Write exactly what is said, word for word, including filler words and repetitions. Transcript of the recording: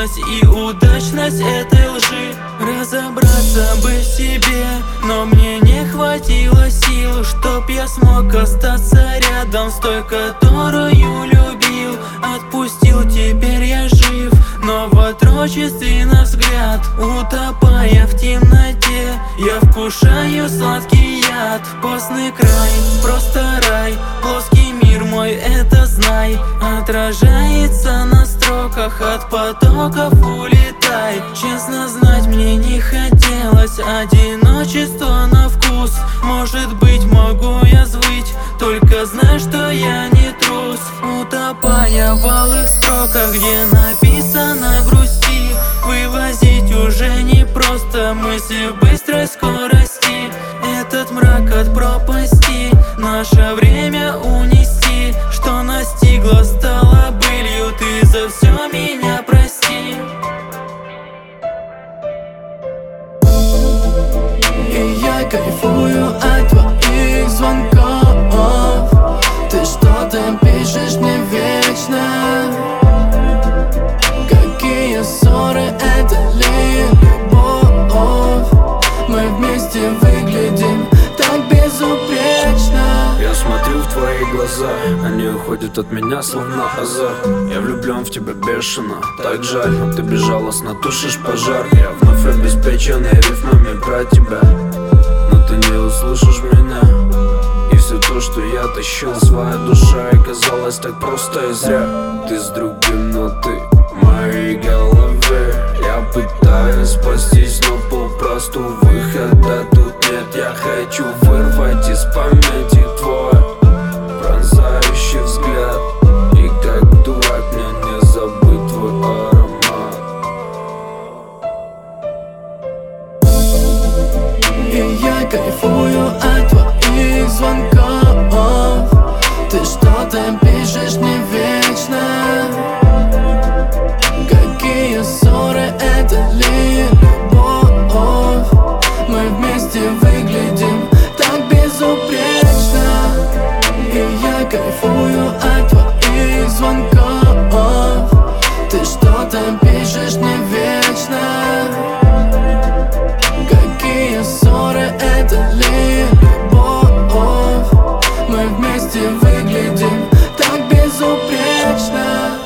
сложность и удачность этой лжи. Разобраться бы в себе, но мне не хватило сил, чтоб я смог остаться рядом с той, которую любил. Отпустил, теперь я жив, но в отрочестве на взгляд. Утопая в темноте, я вкушаю сладкий яд. Постный край, просто рай, плоский мир мой, это знай. Отражается на строках, от потоков улетай. Честно знать мне не хотелось одиночество на вкус. Может быть, могу я звыть, только знай, что я не трус. Утопая в алых строках, где написано грусти, вывозить уже не просто мысли в быстрой скорости. Этот мрак от пропасти, наше время унести. Что настигло, стало былью, ты за все меня прости. И я кайфую от твоих звонков. Ты что-то пишешь мне вечно. Какие ссоры, это ли любовь? Мы вместе выглядим так безупречно. Я смотрю в твои глаза, они уходят от меня словно азар. Я влюблен в тебя бешено, так жаль, но ты безжалостно тушишь пожар. Я вновь обеспеченный рифмами про тебя, но ты не услышишь меня. И все то, что я тащил, своя душа, и казалось так просто и зря. Ты с другим, но ты в моей голове. Я пытаюсь спастись, но попросту выхода тут нет. Я хочу вырвать из памяти твой пронзающий взгляд. И как дурак мне не забыть твой аромат. И я кайфую от твоих звонков. Ты что-то пишешь мне вечно. Какие ссоры, это ли любовь? Мы вместе выглядим так безупречно. И я кайфую от твоих звонков. Ты что-то пишешь мне вечно. Какие ссоры, это ли любовь? Мы вместе выглядим так безупречно.